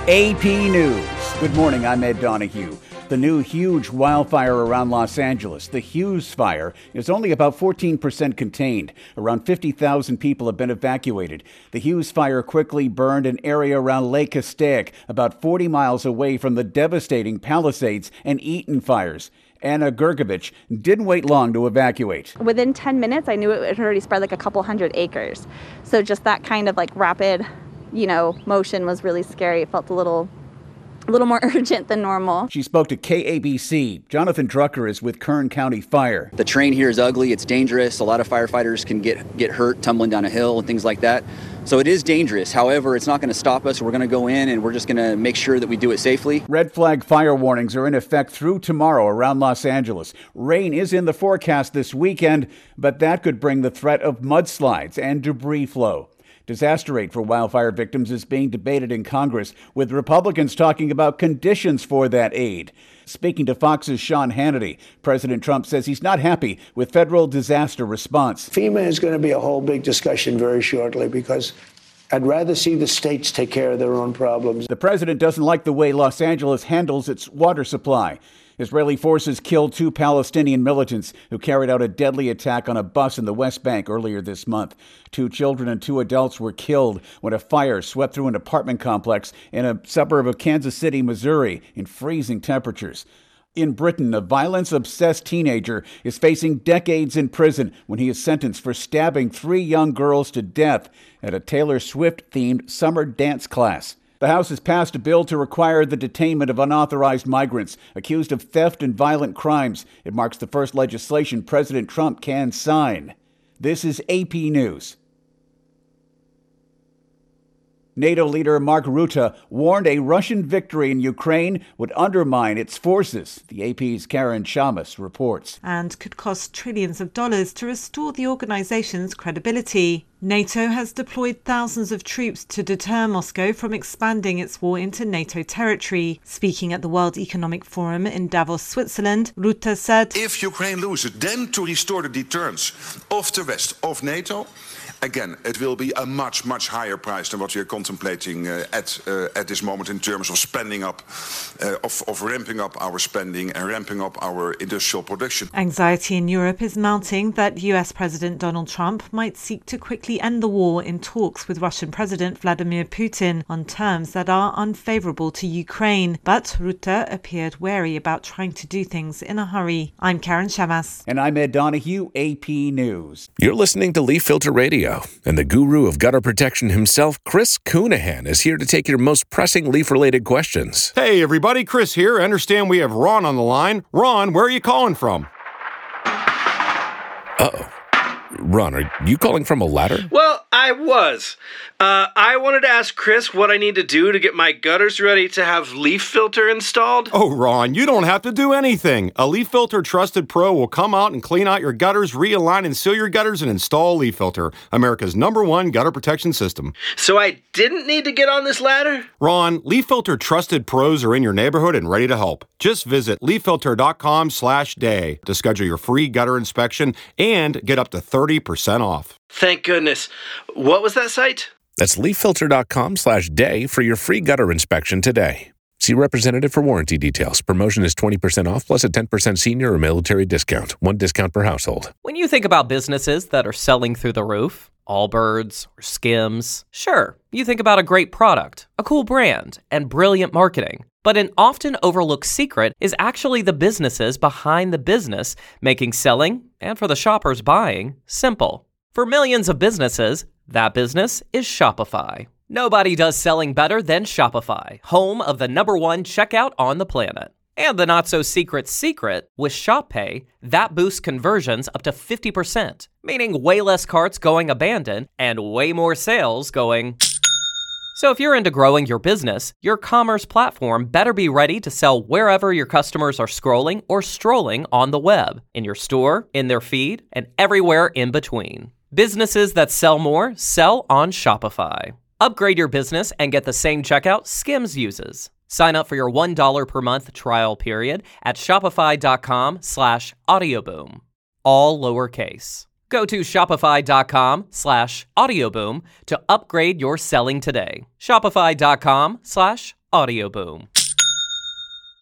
AP News. Good morning, I'm Ed Donahue. The new huge wildfire around Los Angeles, the Hughes Fire, is only about 14% contained. Around 50,000 people have been evacuated. The Hughes Fire quickly burned an area around Lake Castaic, about 40 miles away from the devastating Palisades and Eaton fires. Anna Gergovich didn't wait long to evacuate. Within 10 minutes, I knew it had already spread like a couple hundred acres. So just that kind of like rapid, motion was really scary. It felt a little more urgent than normal. She spoke to KABC. Jonathan Drucker is with Kern County Fire. The terrain here is ugly. It's dangerous. A lot of firefighters can get hurt tumbling down a hill and things like that. So it is dangerous. However, it's not going to stop us. We're going to go in and we're just going to make sure that we do it safely. Red flag fire warnings are in effect through tomorrow around Los Angeles. Rain is in the forecast this weekend, but that could bring the threat of mudslides and debris flow. Disaster aid for wildfire victims is being debated in Congress, with Republicans talking about conditions for that aid. Speaking to Fox's Sean Hannity, President Trump says he's not happy with federal disaster response. FEMA is going to be a whole big discussion very shortly because I'd rather see the states take care of their own problems. The president doesn't like the way Los Angeles handles its water supply. Israeli forces killed 2 Palestinian militants who carried out a deadly attack on a bus in the West Bank earlier this month. 2 children and 2 adults were killed when a fire swept through an apartment complex in a suburb of Kansas City, Missouri, in freezing temperatures. In Britain, a violence-obsessed teenager is facing decades in prison when he is sentenced for stabbing 3 young girls to death at a Taylor Swift-themed summer dance class. The House has passed a bill to require the detainment of unauthorized migrants accused of theft and violent crimes. It marks the first legislation President Trump can sign. This is AP News. NATO leader Mark Rutte warned a Russian victory in Ukraine would undermine its forces. The AP's Karen Shamas reports. And could cost trillions of dollars to restore the organization's credibility. NATO has deployed thousands of troops to deter Moscow from expanding its war into NATO territory. Speaking at the World Economic Forum in Davos, Switzerland, Rutte said, "If Ukraine loses, then to restore the deterrence of the West, of NATO, again, it will be a much, much higher price than what we are contemplating at this moment in terms of spending up, of ramping up our spending and ramping up our industrial production." Anxiety in Europe is mounting that US President Donald Trump might seek to quickly end the war in talks with Russian President Vladimir Putin on terms that are unfavorable to Ukraine. But Rutte appeared wary about trying to do things in a hurry. I'm Karen Shamas. And I'm Ed Donahue, AP News. You're listening to Leaf Filter Radio, and the guru of gutter protection himself, Chris Coonahan, is here to take your most pressing leaf-related questions. Hey, everybody, Chris here. I understand we have Ron on the line. Ron, where are you calling from? Uh-oh. Ron, are you calling from a ladder? Well, I was. I wanted to ask Chris what I need to do to get my gutters ready to have Leaf Filter installed. Oh, Ron, you don't have to do anything. A Leaf Filter Trusted Pro will come out and clean out your gutters, realign and seal your gutters, and install Leaf Filter, America's #1 gutter protection system. So I didn't need to get on this ladder? Ron, Leaf Filter Trusted Pros are in your neighborhood and ready to help. Just visit leaffilter.com/day to schedule your free gutter inspection and get up to 30% off. Thank goodness. What was that site? That's leaffilter.com/day for your free gutter inspection today. See representative for warranty details. Promotion is 20% off plus a 10% senior or military discount. 1 discount per household. When you think about businesses that are selling through the roof, Allbirds or Skims, sure, you think about a great product, a cool brand, and brilliant marketing. But an often overlooked secret is actually the businesses behind the business, making selling, and for the shoppers buying, simple. For millions of businesses, that business is Shopify. Nobody does selling better than Shopify, home of the #1 checkout on the planet. And the not-so-secret secret, with ShopPay, that boosts conversions up to 50%, meaning way less carts going abandoned and way more sales going... So if you're into growing your business, your commerce platform better be ready to sell wherever your customers are scrolling or strolling on the web, in your store, in their feed, and everywhere in between. Businesses that sell more sell on Shopify. Upgrade your business and get the same checkout Skims uses. Sign up for your $1 per month trial period at shopify.com/audioboom. All lowercase. Go to shopify.com/audioboom to upgrade your selling today. Shopify.com/audioboom. Audio Boom.